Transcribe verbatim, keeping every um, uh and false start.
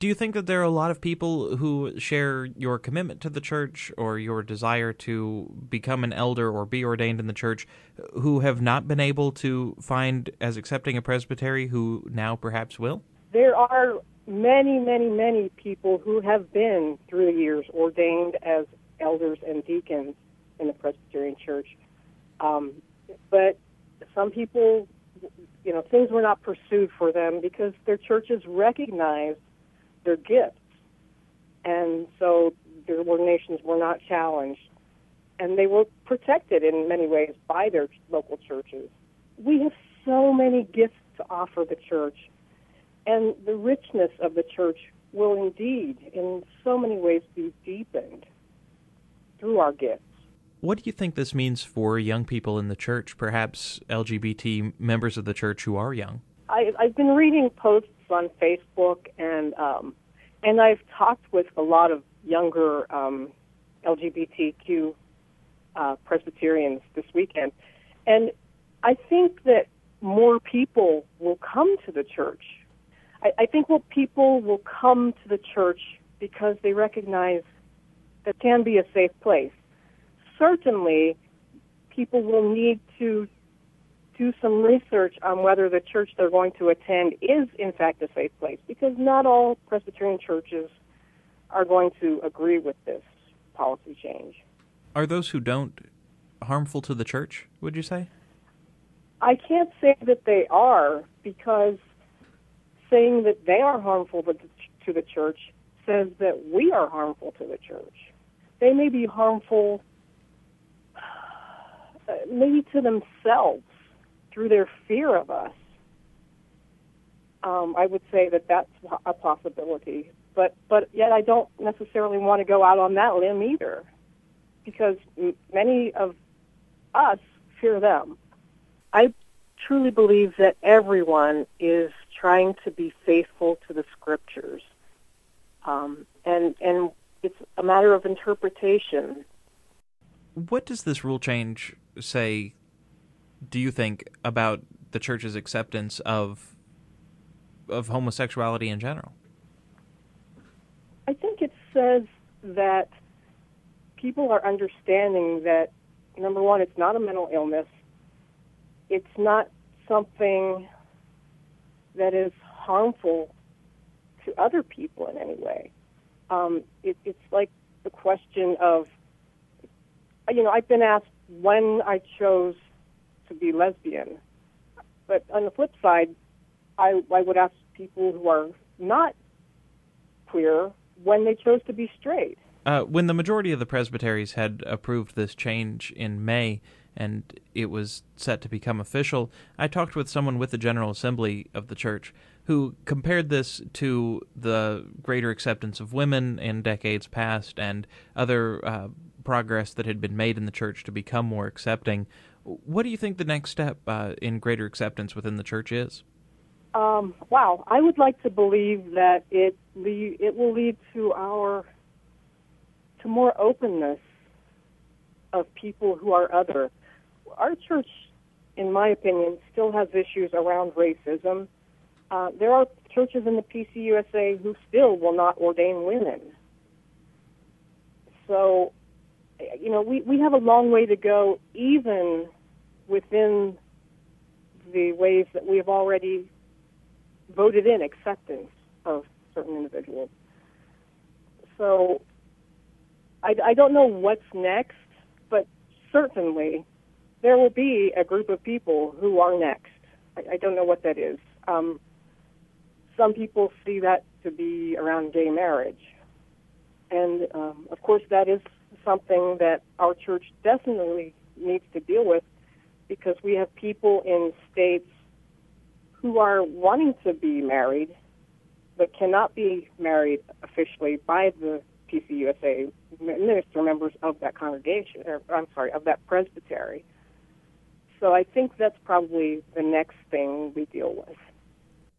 Do you think that there are a lot of people who share your commitment to the church or your desire to become an elder or be ordained in the church who have not been able to find as accepting a presbytery who now perhaps will? There are many, many, many people who have been, through the years, ordained as elders and deacons in the Presbyterian Church. Um, but some people, you know, things were not pursued for them because their churches recognized their gifts. And so their ordinations were not challenged. And they were protected in many ways by their local churches. We have so many gifts to offer the church. And the richness of the church will indeed, in so many ways, be deepened through our gifts. What do you think this means for young people in the church, perhaps L G B T members of the church who are young? I, I've been reading posts on Facebook, and um, and I've talked with a lot of younger um, L G B T Q uh, Presbyterians this weekend, and I think that more people will come to the church. I, I think well, people will come to the church because they recognize that it can be a safe place. Certainly, people will need to do some research on whether the church they're going to attend is, in fact, a safe place, because not all Presbyterian churches are going to agree with this policy change. Are those who don't harmful to the church, would you say? I can't say that they are, because saying that they are harmful to the church says that we are harmful to the church. They may be harmful uh, maybe to themselves through their fear of us. Um, I would say that that's a possibility. But, but yet I don't necessarily want to go out on that limb either, because m- many of us fear them. I truly believe that everyone is trying to be faithful to the Scriptures. Um, and and it's a matter of interpretation. What does this rule change say, do you think, about the church's acceptance of of homosexuality in general? I think it says that people are understanding that, number one, it's not a mental illness. It's not something that is harmful to other people in any way. Um, it, it's like the question of, you know, I've been asked when I chose to be lesbian. But on the flip side, I, I would ask people who are not queer when they chose to be straight. Uh, when the majority of the presbyteries had approved this change in May and it was set to become official, I talked with someone with the General Assembly of the church who compared this to the greater acceptance of women in decades past and other uh, progress that had been made in the church to become more accepting. What do you think the next step uh, in greater acceptance within the church is? Um, wow, I would like to believe that it le- it will lead to our to more openness of people who are other. Our church, in my opinion, still has issues around racism. Uh, there are churches in the P C U S A who still will not ordain women. So, you know, we, we have a long way to go, even within the ways that we have already voted in acceptance of certain individuals. So I, I don't know what's next, but certainly there will be a group of people who are next. I, I don't know what that is. Um, some people see that to be around gay marriage. And, um, of course, that is something that our church definitely needs to deal with, because we have people in states who are wanting to be married but cannot be married officially by the P C U S A minister members of that congregation, or I'm sorry, of that presbytery. So I think that's probably the next thing we deal with.